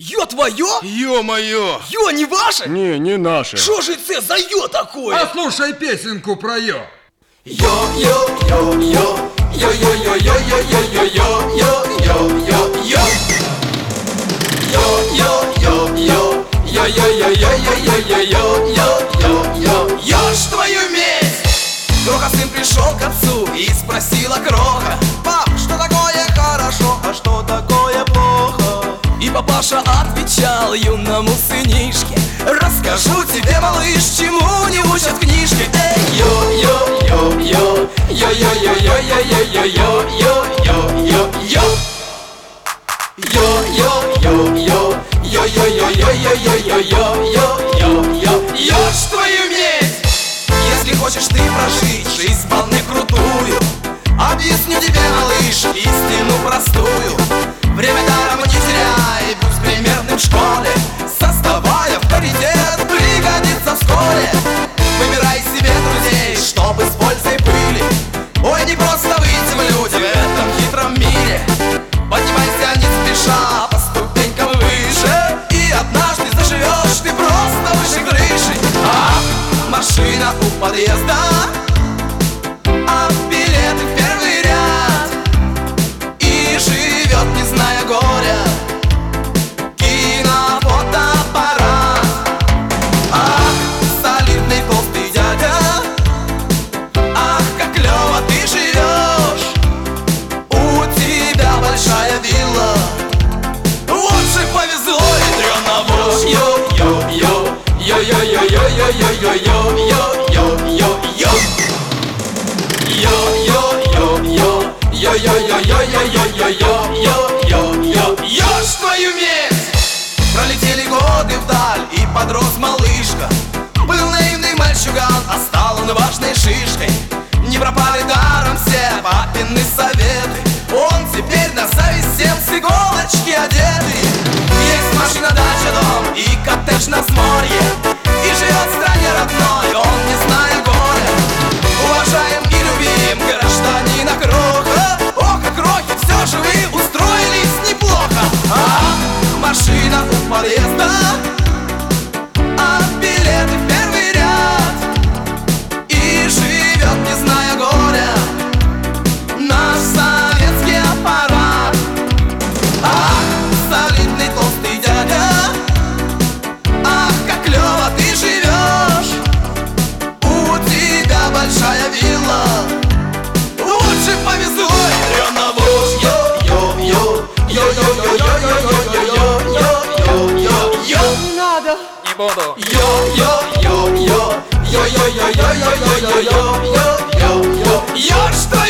Йо твое? Ё-моё! Йо не ваше? Не наше. Что же это за йо такое? А слушай песенку про йо. Йо-йо-йо-йо, йо-йо-йо-йо-йо-йо-йо-йо-йо. Йо-йо-йо-йо, йо-йо-йо-йо-йо-йо-йо-йо. Ёж твою медь! Кроха сын пришел к отцу и спросила Кроха: пап, что такое хорошо, а что такое плохо? И папаша отвечал юному сынишке: расскажу тебе, малыш, чему не учат в книжке. Эй, йо-йо-йо-йо, йо-йо-йо-йо-йо-йо-йо-йо-йо. Йо-йо-йо-йо, йо-йо-йо-йо-йо-йо-йо-йо. Ёж твою медь! Если хочешь ты прожить жизнь вполне крутую, объясню тебе, малыш, истину простую. Время даром не теряй, будь примерным в школе. Создавая авторитет, пригодится вскоре. Выбирай себе друзей, чтобы с пользой были. Ой, не просто выйти в люди в этом хитром мире. Поднимайся не спеша по ступенькам выше, и однажды заживешь ты просто выше крыши. Машина у подъезда, а билеты в первый ряд. И живет, не зная горя, кинофотоаппарат. Ах, солидный толстый дядя, ах, как клёво ты живешь. У тебя большая вилла, вот же повезло, ядрёна вошь. Йо-йо-йо, йо-йо-йо-йо-йо-йо-йо-йо-йо-йо. Йо-йо-йо-йо, йо-йо-йо-йо-йо-йо-йо-йо. Ёж твою медь! Пролетели годы вдаль, и подрос малышка. Был наивный мальчуган, а стал он важной шишкой. Не пропали даром все папины советы. Он теперь на зависть всем с иголочки одетый. Есть машина, дача, дом и коттедж на взморье. И живет в стране родной, он не зная горя. Уважаем и любим гражданина Кроха. Ох, а крохи, все же вы устроились неплохо. Машина у подъезда, а билеты в первый ряд. И живет, не зная горя, наш советский аппарат. Ах, солидный толстый дядя, ах, как клёво ты живешь. У тебя большая вилла, лучше повезло, ядрёна вошь. Йо-йо-йо, йо-йо-йо-йо-йо-йо-йо-йо-йо. Не надо. Не буду. Йо-йо-йо-йо, йо-йо-йо-йо-йо-йо-йо-йо-йо-йо. Ёж